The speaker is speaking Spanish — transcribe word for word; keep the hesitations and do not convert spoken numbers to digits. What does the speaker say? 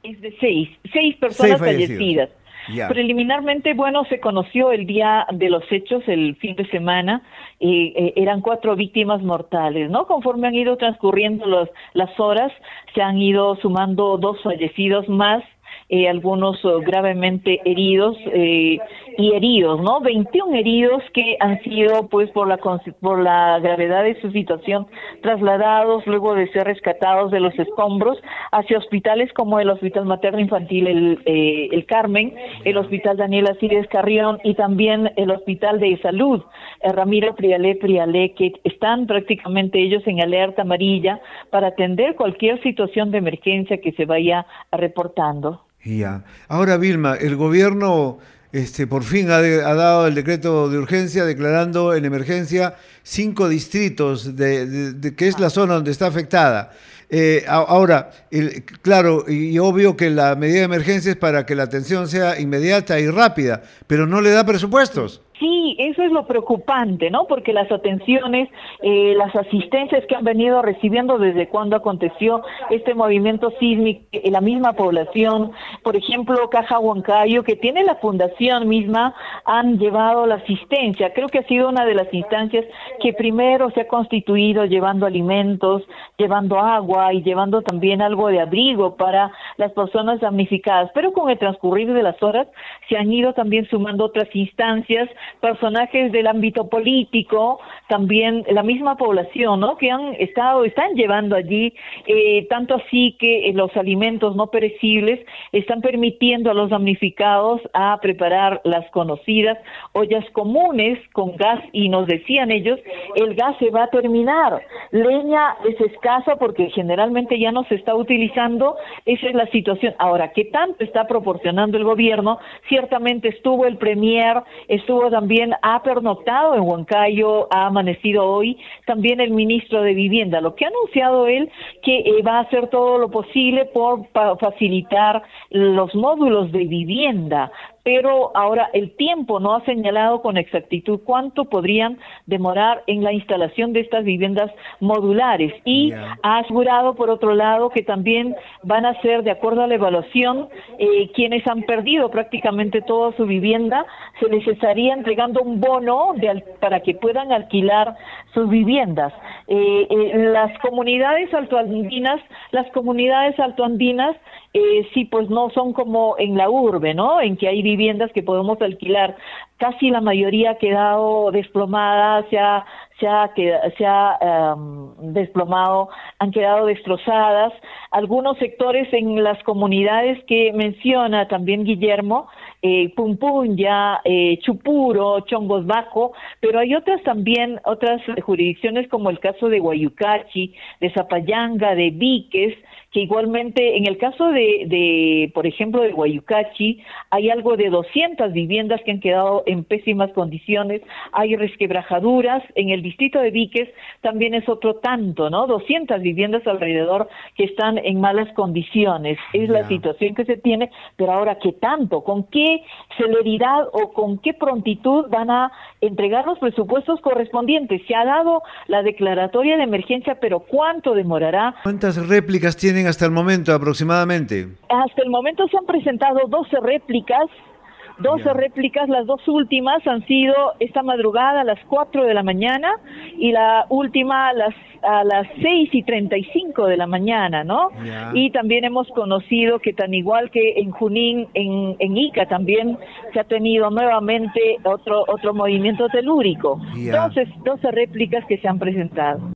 Es de seis, seis Seis personas fallecidos. fallecidas. Ya. Preliminarmente, bueno, se conoció el día de los hechos, el fin de semana, eh, eh, eran cuatro víctimas mortales, ¿no? Conforme han ido transcurriendo los, las horas, se han ido sumando dos fallecidos más, eh, algunos oh, gravemente heridos eh, y heridos, ¿no? veintiún heridos que han sido, pues, por la por la gravedad de su situación, trasladados luego de ser rescatados de los escombros hacia hospitales como el Hospital Materno Infantil El, eh, el Carmen, el Hospital Daniel Asides Carrión y también el Hospital de Salud eh, Ramiro Prialé Prialé, que están prácticamente ellos en alerta amarilla para atender cualquier situación de emergencia que se vaya reportando. Ya. Ahora, Vilma, el gobierno este, por fin ha, de- ha dado el decreto de urgencia declarando en emergencia cinco distritos, de, de- de- que es la zona donde está afectada. Eh, a- ahora, el- claro y, y obvio que la medida de emergencia es para que la atención sea inmediata y rápida, pero no le da presupuestos. Sí, eso es lo preocupante, ¿no? Porque las atenciones, eh, las asistencias que han venido recibiendo desde cuando aconteció este movimiento sísmico, eh, la misma población, por ejemplo, Caja Huancayo, que tiene la fundación misma, han llevado la asistencia. Creo que ha sido una de las instancias que primero se ha constituido llevando alimentos, llevando agua y llevando también algo de abrigo para las personas damnificadas. Pero con el transcurrir de las horas se han ido también sumando otras instancias, personajes del ámbito político, también la misma población, ¿no? Que han estado, están llevando allí, eh, tanto así que eh, los alimentos no perecibles están permitiendo a los damnificados a preparar las conocidas ollas comunes con gas, y nos decían ellos, el gas se va a terminar, leña es escasa porque generalmente ya no se está utilizando, esa es la situación. Ahora, ¿qué tanto está proporcionando el gobierno? Ciertamente estuvo el premier, estuvo también, ha pernoctado en Huancayo, ha amanecido hoy, también el ministro de Vivienda. Lo que ha anunciado él, que eh, va a hacer todo lo posible por pa facilitar los módulos de vivienda, pero ahora el tiempo no ha señalado con exactitud cuánto podrían demorar en la instalación de estas viviendas modulares, y Ya. ha asegurado por otro lado que también van a ser, de acuerdo a la evaluación, eh, quienes han perdido prácticamente toda su vivienda, se les estaría entregando un bono de al para que puedan alquilar sus viviendas. Eh, eh, las comunidades altoandinas, las comunidades altoandinas, eh, sí, pues no son como en la urbe, ¿no? En que hay viviendas que podemos alquilar. Casi la mayoría ha quedado desplomada, se ha, se ha, queda- se ha um, desplomado, han quedado destrozadas. Algunos sectores en las comunidades que menciona también Guillermo, eh, Pumpunya, eh, Chupuro, Chongos Bajo, pero hay otras también, otras jurisdicciones como el caso de Guayucachi, de Zapayanga, de Víquez, que igualmente en el caso de, de, por ejemplo, de Guayucachi, hay algo de doscientas viviendas que han quedado en pésimas condiciones, hay resquebrajaduras, en el distrito de Víquez también es otro tanto, ¿no? doscientas viviendas alrededor que están en malas condiciones, es la Ya. situación que se tiene, pero ahora, ¿qué tanto? ¿Con qué celeridad o con qué prontitud van a entregar los presupuestos correspondientes? Se ha dado la declaratoria de emergencia, pero ¿cuánto demorará? ¿Cuántas réplicas tienen hasta el momento aproximadamente? Hasta el momento se han presentado doce réplicas, doce Ya. réplicas, las dos últimas han sido esta madrugada a las cuatro de la mañana y la última a las a las seis y treinta y cinco de la mañana, ¿no? Ya. Y también hemos conocido que tan igual que en Junín, en, en Ica también se ha tenido nuevamente otro otro movimiento telúrico. Ya. Entonces, doce réplicas que se han presentado.